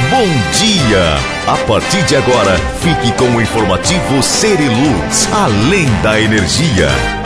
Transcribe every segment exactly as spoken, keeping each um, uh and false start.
Bom dia! A partir de agora, fique com o informativo Seriluz, além da energia.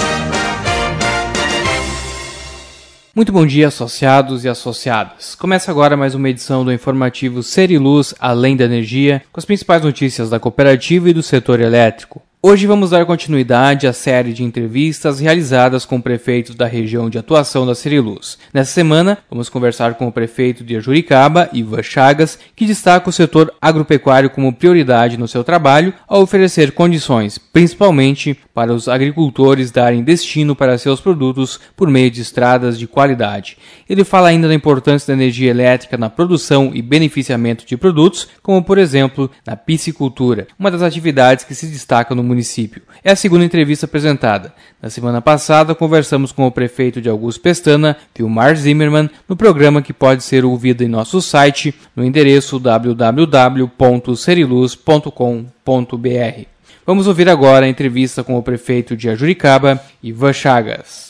Muito bom dia, associados e associadas. Começa agora mais uma edição do informativo Seriluz, além da energia, com as principais notícias da cooperativa e do setor elétrico. Hoje vamos dar continuidade à série de entrevistas realizadas com prefeitos da região de atuação da Seriluz. Nessa semana, vamos conversar com o prefeito de Ajuricaba, Ivan Chagas, que destaca o setor agropecuário como prioridade no seu trabalho ao oferecer condições, principalmente para os agricultores darem destino para seus produtos por meio de estradas de qualidade. Ele fala ainda da importância da energia elétrica na produção e beneficiamento de produtos, como por exemplo na piscicultura, uma das atividades que se destaca no município. município. É a segunda entrevista apresentada. Na semana passada, conversamos com o prefeito de Augusto Pestana, Vilmar Zimmermann, no programa que pode ser ouvido em nosso site, no endereço w w w ponto seriluz ponto com ponto b r. Vamos ouvir agora a entrevista com o prefeito de Ajuricaba, Ivan Chagas.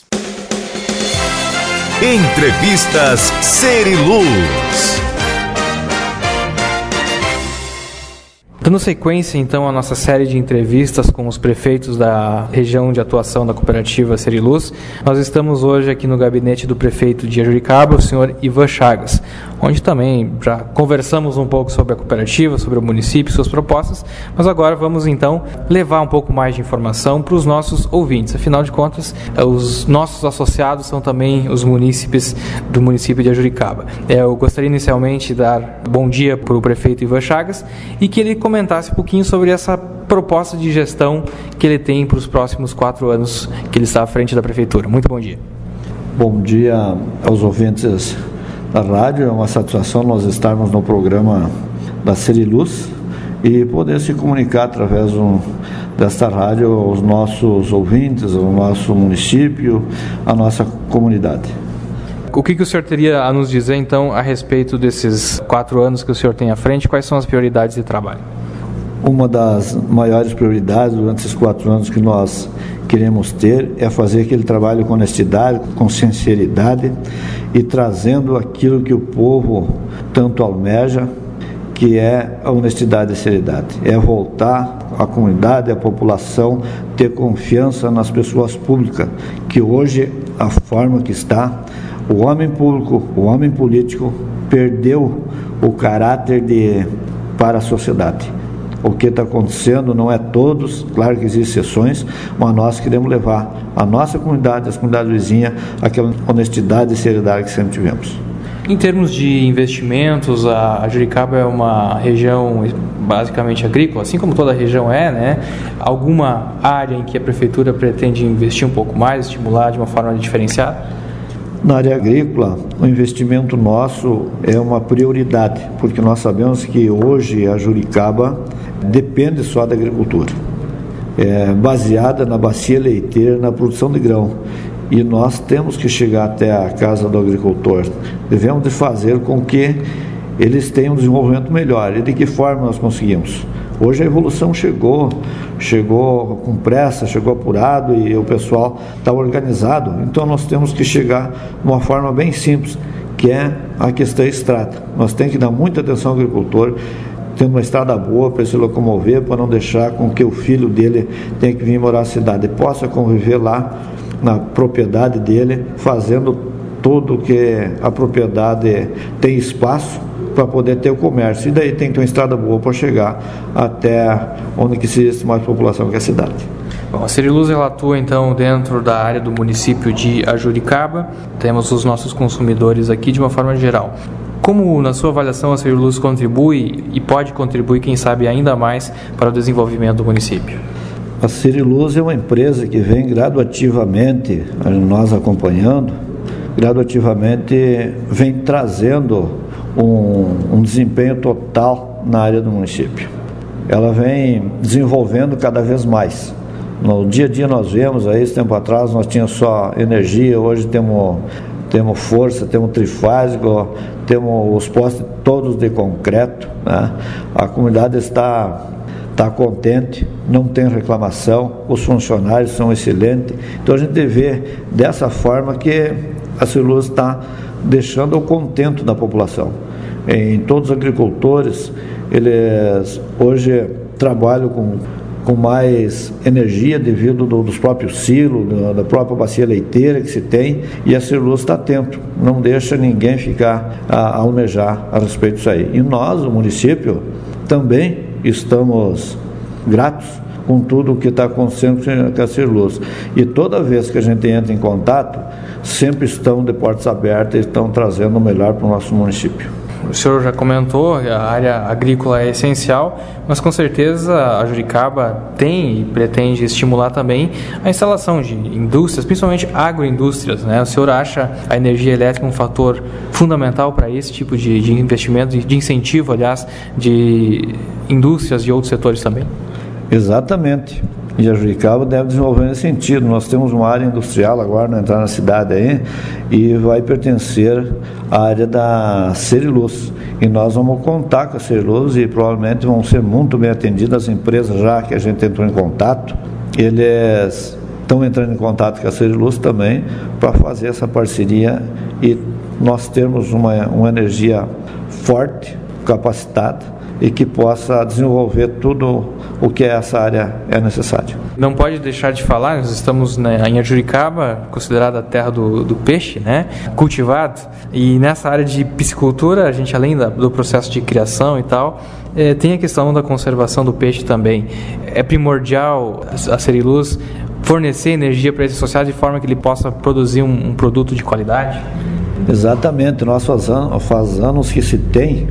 Entrevistas Seriluz. Dando sequência, então, à nossa série de entrevistas com os prefeitos da região de atuação da cooperativa Seriluz, nós estamos hoje aqui no gabinete do prefeito de Ajuricaba, o senhor Ivan Chagas, onde também já conversamos um pouco sobre a cooperativa, sobre o município, suas propostas, mas agora vamos, então, levar um pouco mais de informação para os nossos ouvintes. Afinal de contas, os nossos associados são também os munícipes do município de Ajuricaba. Eu gostaria inicialmente de dar bom dia para o prefeito Ivan Chagas e que ele comentasse comentasse um pouquinho sobre essa proposta de gestão que ele tem para os próximos quatro anos que ele está à frente da prefeitura. Muito bom dia. Bom dia aos ouvintes da rádio. É uma satisfação nós estarmos no programa da Seriluz e poder se comunicar através um, desta rádio aos nossos ouvintes, ao nosso município, à nossa comunidade. O que, que o senhor teria a nos dizer, então, a respeito desses quatro anos que o senhor tem à frente? Quais são as prioridades de trabalho? Uma das maiores prioridades durante esses quatro anos que nós queremos ter é fazer aquele trabalho com honestidade, com sinceridade e trazendo aquilo que o povo tanto almeja, que é a honestidade e seriedade. É voltar à comunidade, à população, ter confiança nas pessoas públicas, que hoje, a forma que está, o homem público, o homem político, perdeu o caráter de, para a sociedade. O que está acontecendo não é todos, claro que existem exceções, mas nós queremos levar a nossa comunidade, as comunidades vizinhas, aquela honestidade e seriedade que sempre tivemos. Em termos de investimentos, a Ajuricaba é uma região basicamente agrícola, assim como toda a região é, né? Alguma área em que a prefeitura pretende investir um pouco mais, estimular de uma forma diferenciada? Na área agrícola, o investimento nosso é uma prioridade, porque nós sabemos que hoje a Ajuricaba depende só da agricultura, é baseada na bacia leiteira, na produção de grão, e nós temos que chegar até a casa do agricultor. Devemos de fazer com que eles tenham um desenvolvimento melhor. E de que forma nós conseguimos? Hoje a evolução chegou, chegou com pressa, chegou apurado e o pessoal está organizado. Então nós temos que chegar de uma forma bem simples, que é a questão da estrada. Nós temos que dar muita atenção ao agricultor, ter uma estrada boa para se locomover, para não deixar com que o filho dele tenha que vir morar na cidade e possa conviver lá na propriedade dele, fazendo tudo que a propriedade tem espaço para poder ter o comércio. E daí tem que ter uma estrada boa para chegar até onde que existe mais população que a cidade. Bom, a Seriluz ela atua então dentro da área do município de Ajuricaba. Temos os nossos consumidores aqui de uma forma geral. Como, na sua avaliação, a Seriluz contribui e pode contribuir, quem sabe, ainda mais para o desenvolvimento do município? A Seriluz é uma empresa que vem gradativamente, nós acompanhando, gradativamente vem trazendo um, um desempenho total na área do município. Ela vem desenvolvendo cada vez mais. No dia a dia nós vemos, aí, esse tempo atrás nós tínhamos só energia, hoje temos, temos força, temos trifásico, temos os postes todos de concreto, né? A comunidade está... está contente, não tem reclamação, os funcionários são excelentes. Então a gente vê dessa forma que a Seriluz está deixando o contento da população. em todos os agricultores, eles hoje trabalham com, com mais energia devido do, dos próprios silos, da, da própria bacia leiteira que se tem, e a Ceriluz está atento, não deixa ninguém ficar a, a almejar a respeito disso aí. E nós, o município, também estamos gratos com tudo o que está acontecendo com a Ceriluz. E toda vez que a gente entra em contato, sempre estão de portas abertas e estão trazendo o melhor para o nosso município. O senhor já comentou, a área agrícola é essencial, mas com certeza a Juricaba tem e pretende estimular também a instalação de indústrias, principalmente agroindústrias, né? O senhor acha a energia elétrica um fator fundamental para esse tipo de, de investimento, de incentivo, aliás, de indústrias e outros setores também? Exatamente. E a Juricaba deve desenvolver nesse sentido. Nós temos uma área industrial agora, não entrar na cidade aí, e vai pertencer à área da Ceriluz. E nós vamos contar com a Ceriluz e provavelmente vão ser muito bem atendidas as empresas já que a gente entrou em contato. Eles estão entrando em contato com a Ceriluz também para fazer essa parceria e nós termos uma, uma energia forte, capacitada, e que possa desenvolver tudo o que essa área é necessário. Não pode deixar de falar, nós estamos né, em Juricaba, considerada a terra do, do peixe, né, cultivado, e nessa área de piscicultura, a gente além da, do processo de criação e tal, é, tem a questão da conservação do peixe também. É primordial a Ceriluz fornecer energia para esse associado de forma que ele possa produzir um, um produto de qualidade? Exatamente, nós faz anos, faz anos que se tem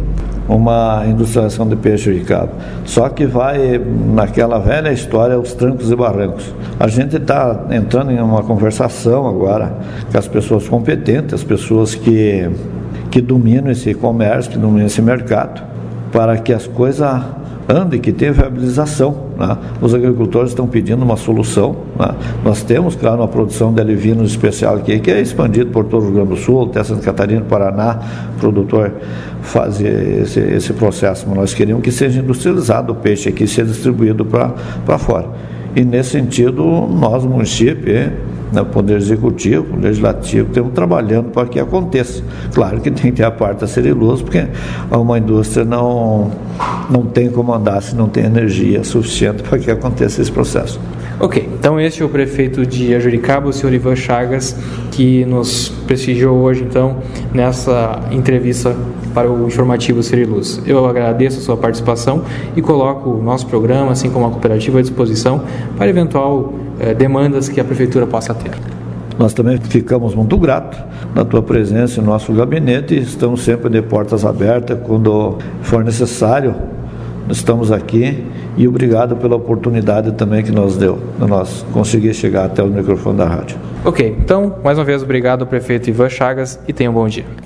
uma industrialização de peixe Juricaba, só que vai naquela velha história, os trancos e barrancos. A gente está entrando em uma conversação agora com as pessoas competentes, as pessoas que, que dominam esse comércio, que dominam esse mercado, para que as coisas andem, que tenha viabilização, né? Os agricultores estão pedindo uma solução, né? Nós temos, claro, uma produção de alevinos especial aqui, que é expandido por todo o Rio Grande do Sul, até Santa Catarina, Paraná, o produtor faz esse, esse processo, mas nós queremos que seja industrializado o peixe aqui, seja distribuído para fora. E nesse sentido, nós, o município, né, o Poder Executivo, o Legislativo, estamos trabalhando para que aconteça. Claro que tem que ter a parte da Ceriluz, porque uma indústria não, não tem como andar se não tem energia suficiente para que aconteça esse processo. Ok, então este é o prefeito de Juricaba, o senhor Ivan Chagas, que nos prestigiou hoje, então, nessa entrevista para o informativo Ceriluz. Eu agradeço a sua participação e coloco o nosso programa, assim como a cooperativa, à disposição para eventual eh, demandas que a prefeitura possa ter. Nós também ficamos muito gratos na tua presença no nosso gabinete e estamos sempre de portas abertas quando for necessário. Estamos aqui e obrigado pela oportunidade também que nos deu, de nós conseguir chegar até o microfone da rádio. Ok, então, mais uma vez, obrigado ao prefeito Ivan Chagas e tenha um bom dia.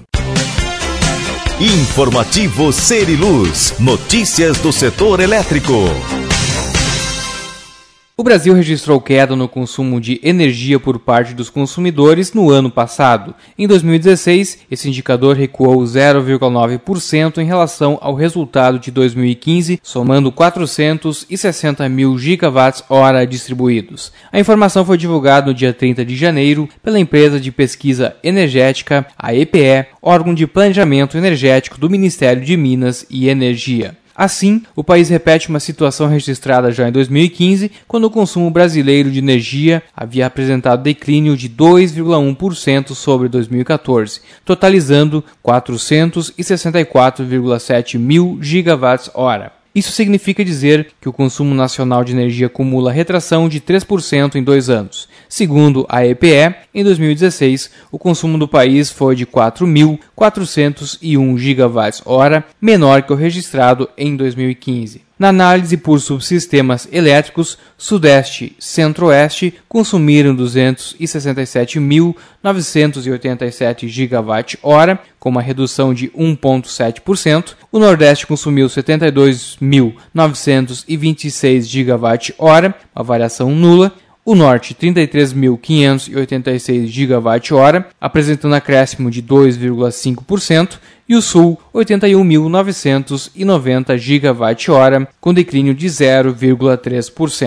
Informativo Ceriluz, notícias do setor elétrico. O Brasil registrou queda no consumo de energia por parte dos consumidores no ano passado. Em dois mil e dezesseis, esse indicador recuou zero vírgula nove por cento em relação ao resultado de dois mil e quinze, somando quatrocentos e sessenta mil gigawatts-hora distribuídos. A informação foi divulgada no dia trinta de janeiro pela empresa de pesquisa energética, a E P E, órgão de planejamento energético do Ministério de Minas e Energia. Assim, o país repete uma situação registrada já em dois mil e quinze, quando o consumo brasileiro de energia havia apresentado declínio de dois vírgula um por cento sobre dois mil e quatorze, totalizando quatrocentos e sessenta e quatro vírgula sete mil gigawatts-hora. Isso significa dizer que o consumo nacional de energia acumula retração de três por cento em dois anos. Segundo a E P E, em dois mil e dezesseis, o consumo do país foi de quatro mil quatrocentos e um gigawatts-hora, menor que o registrado em dois mil e quinze. Na análise por subsistemas elétricos, Sudeste e Centro-Oeste consumiram duzentos e sessenta e sete mil novecentos e oitenta e sete gigawatts-hora, com uma redução de um vírgula sete por cento. O Nordeste consumiu setenta e dois mil novecentos e vinte e seis gigawatts-hora, uma variação nula. O Norte, trinta e três mil quinhentos e oitenta e seis gigawatts-hora, apresentando acréscimo de dois vírgula cinco por cento, e o Sul, oitenta e um mil novecentos e noventa gigawatts-hora, com declínio de zero vírgula três por cento.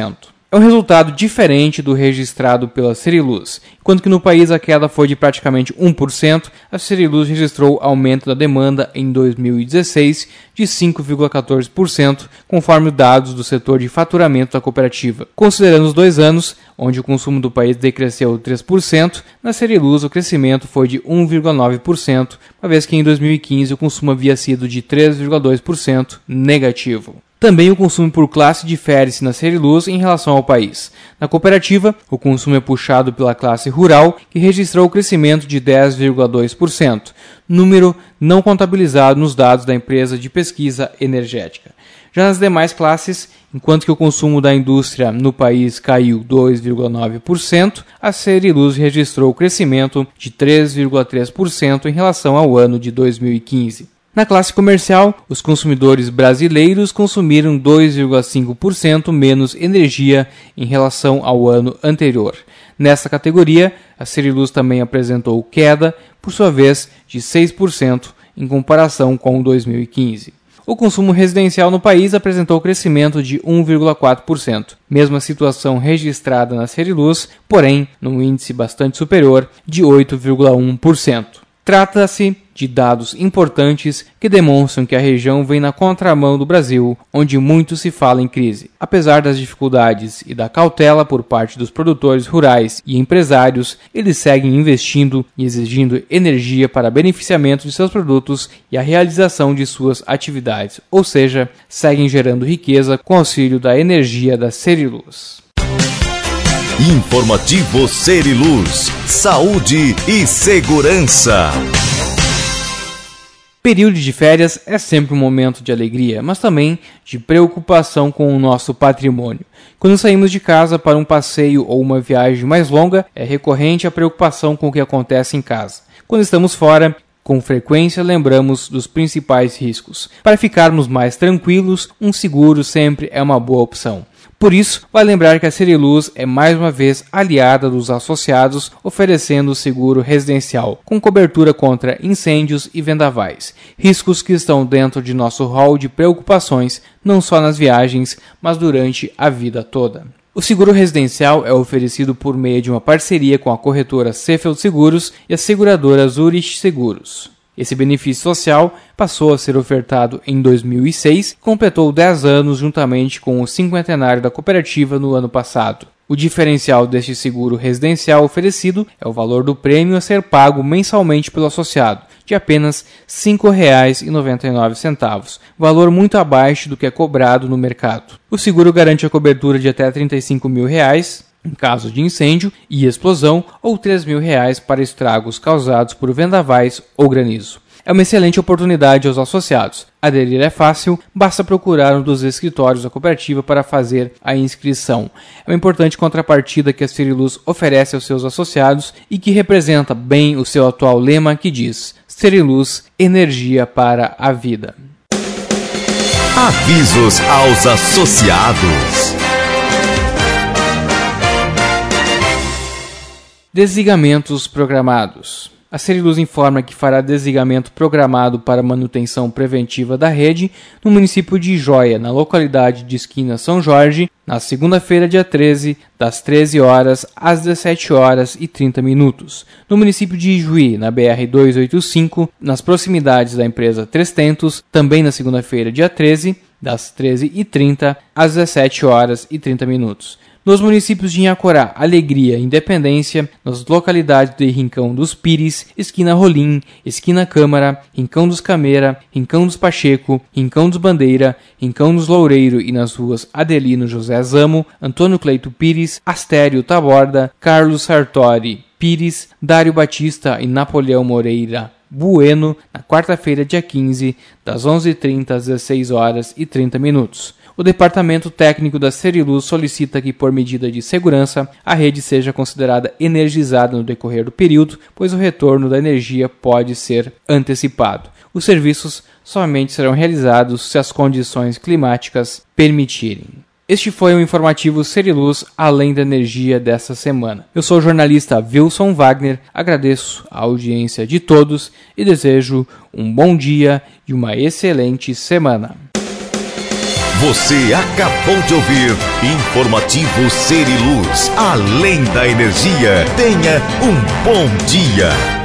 É um resultado diferente do registrado pela Seriluz. Enquanto que no país a queda foi de praticamente um por cento, a Seriluz registrou aumento da demanda em dois mil e dezesseis de cinco vírgula quatorze por cento, conforme dados do setor de faturamento da cooperativa. Considerando os dois anos, onde o consumo do país decresceu três por cento, na Seriluz o crescimento foi de um vírgula nove por cento, uma vez que em dois mil e quinze o consumo havia sido de três vírgula dois por cento negativo. Também o consumo por classe difere-se na Seriluz em relação ao país. Na cooperativa, o consumo é puxado pela classe rural, que registrou o crescimento de dez vírgula dois por cento, número não contabilizado nos dados da empresa de pesquisa energética. Já nas demais classes, enquanto que o consumo da indústria no país caiu dois vírgula nove por cento, a Seriluz registrou o crescimento de três vírgula três por cento em relação ao ano de dois mil e quinze. Na classe comercial, os consumidores brasileiros consumiram dois vírgula cinco por cento menos energia em relação ao ano anterior. Nessa categoria, a Seriluz também apresentou queda, por sua vez, de seis por cento em comparação com dois mil e quinze. O consumo residencial no país apresentou crescimento de um vírgula quatro por cento, mesma situação registrada na Seriluz, porém num índice bastante superior de oito vírgula um por cento. Trata-se de dados importantes que demonstram que a região vem na contramão do Brasil, onde muito se fala em crise. Apesar das dificuldades e da cautela por parte dos produtores rurais e empresários, eles seguem investindo e exigindo energia para beneficiamento de seus produtos e a realização de suas atividades, ou seja, seguem gerando riqueza com auxílio da energia da Seriluz. Informativo Seriluz, saúde e segurança. Período de férias é sempre um momento de alegria, mas também de preocupação com o nosso patrimônio. Quando saímos de casa para um passeio ou uma viagem mais longa, é recorrente a preocupação com o que acontece em casa. Quando estamos fora, com frequência lembramos dos principais riscos. Para ficarmos mais tranquilos, um seguro sempre é uma boa opção. Por isso, vale lembrar que a Seriluz é mais uma vez aliada dos associados, oferecendo seguro residencial, com cobertura contra incêndios e vendavais, riscos que estão dentro de nosso rol de preocupações, não só nas viagens, mas durante a vida toda. O seguro residencial é oferecido por meio de uma parceria com a corretora Cefel Seguros e a seguradora Zurich Seguros. Esse benefício social passou a ser ofertado em dois mil e seis e completou dez anos juntamente com o cinquentenário da cooperativa no ano passado. O diferencial deste seguro residencial oferecido é o valor do prêmio a ser pago mensalmente pelo associado, de apenas cinco reais e noventa e nove centavos, valor muito abaixo do que é cobrado no mercado. O seguro garante a cobertura de até trinta e cinco mil reais, em caso de incêndio e explosão, ou três mil reais para estragos causados por vendavais ou granizo. É uma excelente oportunidade aos associados. Aderir é fácil, basta procurar um dos escritórios da cooperativa para fazer a inscrição. É uma importante contrapartida que a Seriluz oferece aos seus associados e que representa bem o seu atual lema que diz: Seriluz, energia para a vida. Avisos aos associados. Desligamentos programados. A Seriluz informa que fará desligamento programado para manutenção preventiva da rede no município de Joia, na localidade de Esquina São Jorge, na segunda-feira, dia treze, das treze horas às dezessete horas e trinta minutos. No município de Ijuí, na B R duzentos e oitenta e cinco, nas proximidades da empresa Três Tentos, também na segunda-feira, dia treze, das treze e trinta às dezessete horas e trinta minutos. Nos municípios de Inhacorá, Alegria e Independência, nas localidades de Rincão dos Pires, Esquina Rolim, Esquina Câmara, Rincão dos Cameira, Rincão dos Pacheco, Rincão dos Bandeira, Rincão dos Loureiro e nas ruas Adelino José Zamo, Antônio Cleito Pires, Astério Taborda, Carlos Sartori Pires, Dário Batista e Napoleão Moreira Bueno, na quarta-feira, dia quinze, das onze e trinta às dezesseis horas e trinta minutos. O Departamento Técnico da Seriluz solicita que, por medida de segurança, a rede seja considerada energizada no decorrer do período, pois o retorno da energia pode ser antecipado. Os serviços somente serão realizados se as condições climáticas permitirem. Este foi o informativo Seriluz Além da Energia desta semana. Eu sou o jornalista Wilson Wagner, agradeço a audiência de todos e desejo um bom dia e uma excelente semana. Você acabou de ouvir Informativo Ser e Luz, além da energia. Tenha um bom dia.